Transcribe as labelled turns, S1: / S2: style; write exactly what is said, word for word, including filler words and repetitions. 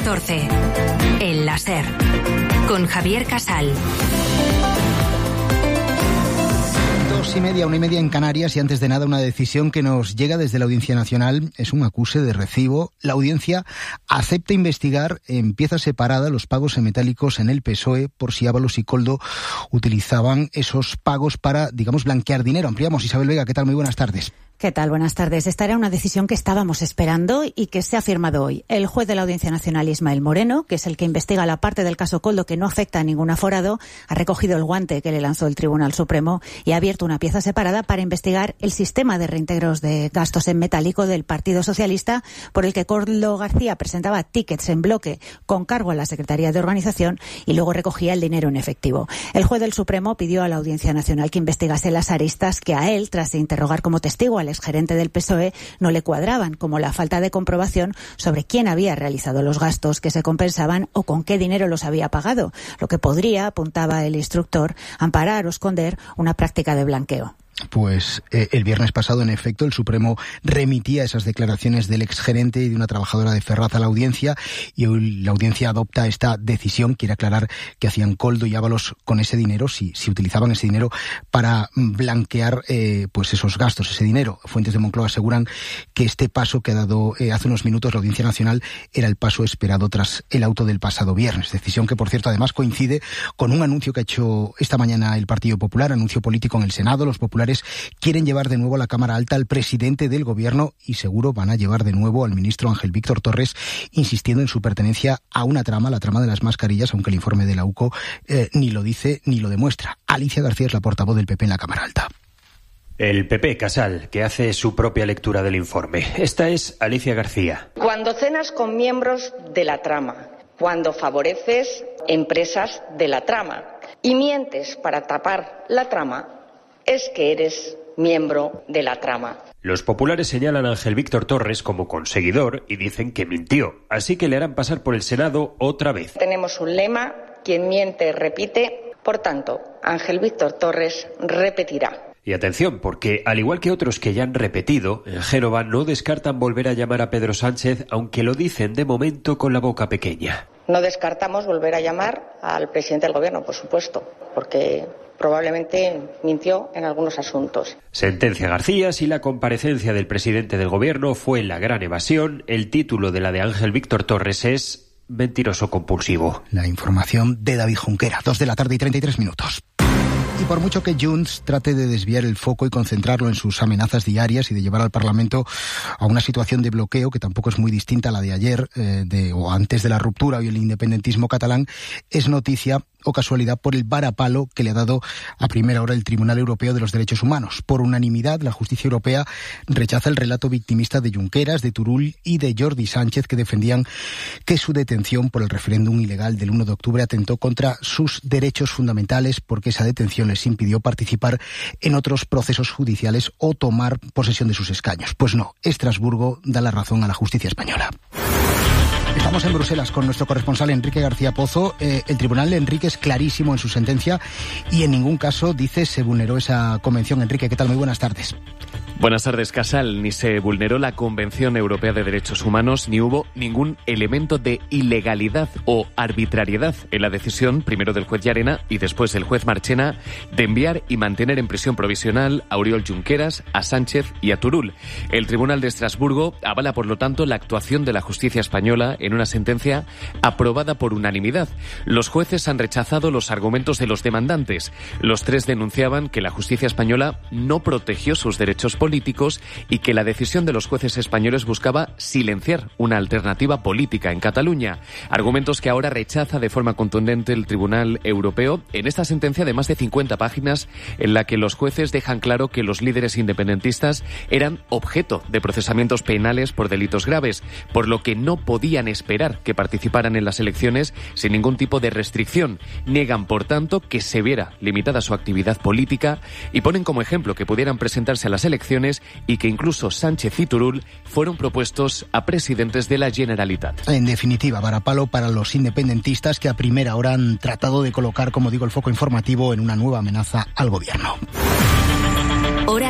S1: catorce. El láser. Con Javier Casal.
S2: Dos y media, una y media en Canarias, y antes de nada una decisión que nos llega desde la Audiencia Nacional. Es un acuse de recibo. La Audiencia acepta investigar en pieza separada los pagos en metálicos en el P S O E por si Ábalos y Koldo utilizaban esos pagos para, digamos, blanquear dinero. Ampliamos. Isabel Vega, ¿qué tal? Muy buenas tardes.
S3: ¿Qué tal? Buenas tardes. Esta era una decisión que estábamos esperando y que se ha firmado hoy. El juez de la Audiencia Nacional, Ismael Moreno, que es el que investiga la parte del caso Koldo que no afecta a ningún aforado, ha recogido el guante que le lanzó el Tribunal Supremo y ha abierto una pieza separada para investigar el sistema de reintegros de gastos en metálico del Partido Socialista, por el que Koldo García presentaba tickets en bloque con cargo a la Secretaría de Organización y luego recogía el dinero en efectivo. El juez del Supremo pidió a la Audiencia Nacional que investigase las aristas que a él, tras interrogar como testigo al exgerente del P S O E, no le cuadraban, como la falta de comprobación sobre quién había realizado los gastos que se compensaban o con qué dinero los había pagado, lo que podría, apuntaba el instructor, amparar o esconder una práctica de blanqueo.
S2: Pues eh, el viernes pasado, en efecto, el Supremo remitía esas declaraciones del exgerente y de una trabajadora de Ferraz a la Audiencia, y hoy la Audiencia adopta esta decisión. Quiere aclarar qué hacían Koldo y Ábalos con ese dinero, si, si utilizaban ese dinero para blanquear eh, pues esos gastos, ese dinero. Fuentes de Moncloa aseguran que este paso que ha dado eh, hace unos minutos la Audiencia Nacional era el paso esperado tras el auto del pasado viernes. Decisión que, por cierto, además coincide con un anuncio que ha hecho esta mañana el Partido Popular, anuncio político en el Senado. Los populares quieren llevar de nuevo a la Cámara Alta al presidente del Gobierno y seguro van a llevar de nuevo al ministro Ángel Víctor Torres, insistiendo en su pertenencia a una trama, la trama de las mascarillas, aunque el informe de la U C O eh, ni lo dice ni lo demuestra. Alicia García es la portavoz del P P en la Cámara Alta.
S4: El P P, Casal, que hace su propia lectura del informe. Esta es Alicia García.
S5: Cuando cenas con miembros de la trama, cuando favoreces empresas de la trama y mientes para tapar la trama, es que eres miembro de la trama.
S4: Los populares señalan a Ángel Víctor Torres como conseguidor y dicen que mintió, así que le harán pasar por el Senado otra vez.
S5: Tenemos un lema: quien miente repite. Por tanto, Ángel Víctor Torres repetirá.
S4: Y atención, porque al igual que otros que ya han repetido, en Génova no descartan volver a llamar a Pedro Sánchez, aunque lo dicen de momento con la boca pequeña.
S5: No descartamos volver a llamar al presidente del Gobierno, por supuesto, porque probablemente mintió en algunos asuntos.
S4: Sentencia García: si la comparecencia del presidente del Gobierno fue la gran evasión, el título de la de Ángel Víctor Torres es mentiroso compulsivo.
S2: La información de David Junquera, dos de la tarde y treinta y tres minutos. Y por mucho que Junts trate de desviar el foco y concentrarlo en sus amenazas diarias y de llevar al Parlamento a una situación de bloqueo que tampoco es muy distinta a la de ayer eh, de, o antes de la ruptura y el independentismo catalán, es noticia o casualidad por el varapalo que le ha dado a primera hora el Tribunal Europeo de los Derechos Humanos. Por unanimidad, la justicia europea rechaza el relato victimista de Junqueras, de Turull y de Jordi Sánchez, que defendían que su detención por el referéndum ilegal del uno de octubre atentó contra sus derechos fundamentales, porque esa detención les impidió participar en otros procesos judiciales o tomar posesión de sus escaños. Pues no, Estrasburgo da la razón a la justicia española. Estamos en Bruselas con nuestro corresponsal Enrique García Pozo. Eh, el tribunal de Enrique es clarísimo en su sentencia y en ningún caso, dice, se vulneró esa convención. Enrique, ¿qué tal? Muy buenas tardes.
S6: Buenas tardes, Casal. Ni se vulneró la Convención Europea de Derechos Humanos, ni hubo ningún elemento de ilegalidad o arbitrariedad en la decisión, primero del juez Llarena y después del juez Marchena, de enviar y mantener en prisión provisional a Oriol Junqueras, a Sánchez y a Turull. El Tribunal de Estrasburgo avala, por lo tanto, la actuación de la justicia española en una sentencia aprobada por unanimidad. Los jueces han rechazado los argumentos de los demandantes. Los tres denunciaban que la justicia española no protegió sus derechos políticos políticos y que la decisión de los jueces españoles buscaba silenciar una alternativa política en Cataluña. Argumentos que ahora rechaza de forma contundente el Tribunal Europeo en esta sentencia de más de cincuenta páginas en la que los jueces dejan claro que los líderes independentistas eran objeto de procesamientos penales por delitos graves, por lo que no podían esperar que participaran en las elecciones sin ningún tipo de restricción. Niegan, por tanto, que se viera limitada su actividad política y ponen como ejemplo que pudieran presentarse a las elecciones y que incluso Sánchez y Turull fueron propuestos a presidentes de la Generalitat.
S2: En definitiva, varapalo para los independentistas que a primera hora han tratado de colocar, como digo, el foco informativo en una nueva amenaza al gobierno.